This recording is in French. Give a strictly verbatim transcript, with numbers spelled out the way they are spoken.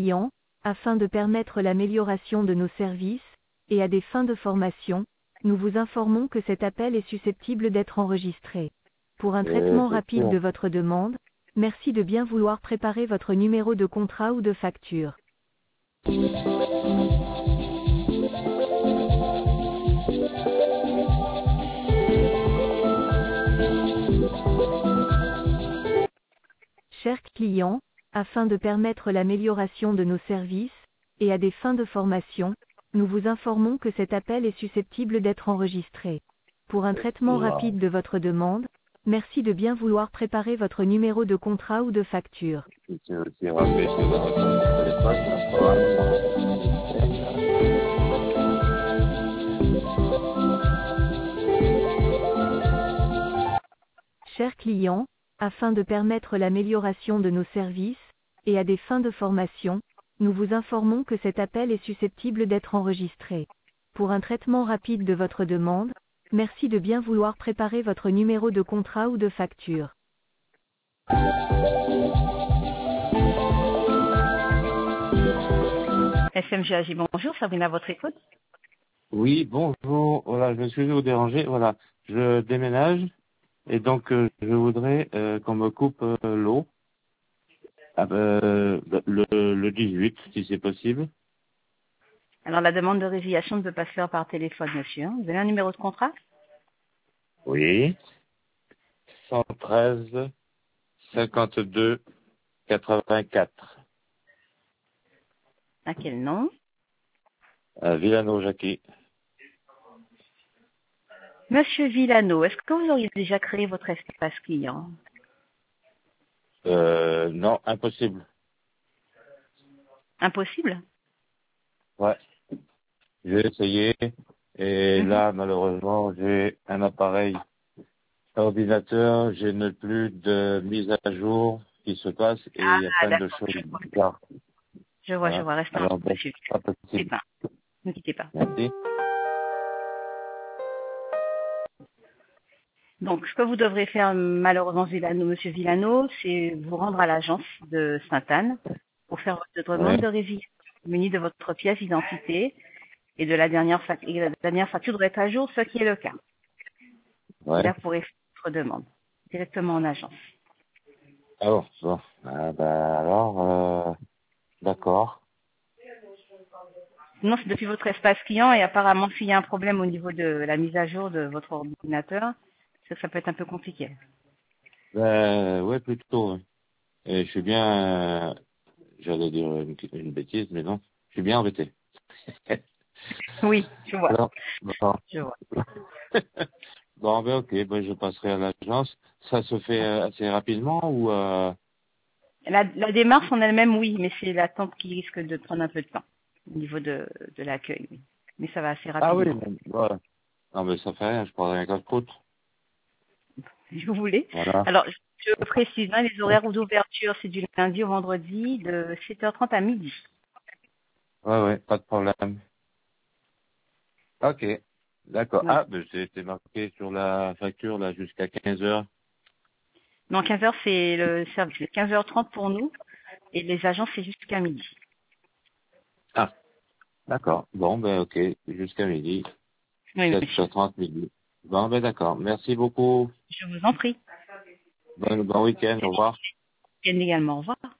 client, afin de permettre l'amélioration de nos services, et à des fins de formation, nous vous informons que cet appel est susceptible d'être enregistré. Pour un Euh, traitement c'est rapide de sûr. votre demande, merci de bien vouloir préparer votre numéro de contrat ou de facture. Chers clients, afin de permettre l'amélioration de nos services, et à des fins de formation, nous vous informons que cet appel est susceptible d'être enregistré. Pour un traitement rapide de votre demande, merci de bien vouloir préparer votre numéro de contrat ou de facture. Si tu veux aussi rappeler que dans votre téléphone, Chers clients, afin de permettre l'amélioration de nos services, et à des fins de formation, nous vous informons que cet appel est susceptible d'être enregistré. Pour un traitement rapide de votre demande, merci de bien vouloir préparer votre numéro de contrat ou de facture. S M G A J, bonjour, Sabrina, à votre écoute. oui, bonjour. Voilà, je me suis vous déranger. Voilà, je déménage et donc euh, je voudrais euh, qu'on me coupe euh, l'eau euh, le, le dix-huit, si c'est possible. Alors, la demande de résiliation ne peut pas se faire par téléphone, monsieur. Vous avez un numéro de contrat? Oui. cent treize, cinquante-deux, quatre-vingt-quatre. À quel nom? Euh, Villano-Jacquet. Monsieur Villano, est-ce que vous auriez déjà créé votre espace client? Euh, non, impossible. Impossible? Ouais. J'ai essayé et Mhm. là, malheureusement, j'ai un appareil ordinateur, je n'ai plus de mise à jour qui se passe et il y a Ah, plein de d'accord, choses je vois. bizarres. Je vois, je Voilà. vois. Restez en Alors ligne, bon, monsieur. pas Ne quittez possible. pas. Ne quittez pas. Merci. Donc, ce que vous devrez faire, malheureusement, Villano, monsieur Villano, c'est vous rendre à l'agence de Sainte-Anne pour faire votre Ouais. demande de résiliation munie de votre pièce d'identité et de la dernière, fac- et la dernière facture doit être à jour, ce qui est le cas. Et Ouais. là, vous pourrez faire votre demande directement en agence. Alors, bon. Ah, bah, alors, euh, d'accord. Sinon, c'est depuis votre espace client et apparemment, s'il y a un problème au niveau de la mise à jour de votre ordinateur, ça, ça peut être un peu compliqué. Ben, ouais, plutôt. Ouais. Et je suis bien, euh, j'allais dire une, une bêtise, mais non. Je suis bien embêté. Oui, je vois. Alors, bon. Je vois. Bon, ben, ok, ben, je passerai à l'agence. Ça se fait euh, assez rapidement ou, euh... La, la démarche en elle-même, oui, mais c'est l'attente qui risque de prendre un peu de temps au niveau de, de l'accueil. Oui. Mais ça va assez Ah oui, rapidement. mais, voilà. Non, mais ça fait rien, je prendrai un casse-croûte. Si vous voulez. Voilà. Alors, je précise, hein, les horaires d'ouverture, c'est du lundi au vendredi de sept heures trente à midi. Ouais, ouais, pas de problème. Ok, d'accord. Voilà. Ah, ben, c'était marqué sur la facture, là, jusqu'à quinze heures. Non, quinze heures, c'est le service. quinze heures trente pour nous et les agences, c'est jusqu'à midi. Ah, d'accord. Bon, ben, ok, jusqu'à midi. Oui, sept monsieur. heures trente midi. Bon, ben, d'accord. Merci beaucoup. Je vous en prie. Bon, bon week-end. Au revoir. Bien également. Au revoir.